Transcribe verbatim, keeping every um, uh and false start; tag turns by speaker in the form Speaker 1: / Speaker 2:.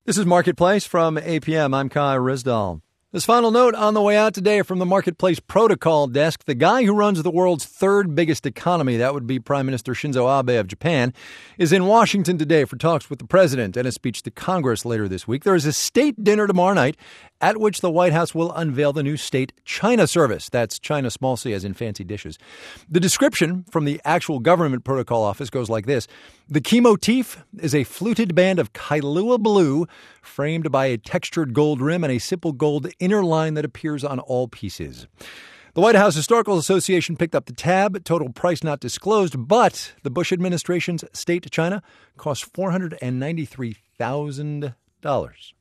Speaker 1: This is Marketplace from A P M. I'm Kai Rizdal. This final note on the way out today from the Marketplace Protocol Desk. The guy who runs the world's third biggest economy, that would be Prime Minister Shinzo Abe of Japan, is in Washington today for talks with the president and a speech to Congress later this week. There is a state dinner tomorrow night at which the White House will unveil the new state China service. That's China small c as in fancy dishes. The description from the actual government protocol office goes like this. The key motif is a fluted band of Kailua blue framed by a textured gold rim and a simple gold inner line that appears on all pieces. The White House Historical Association picked up the tab, total price not disclosed, but the Bush administration's state China cost four hundred ninety-three thousand dollars.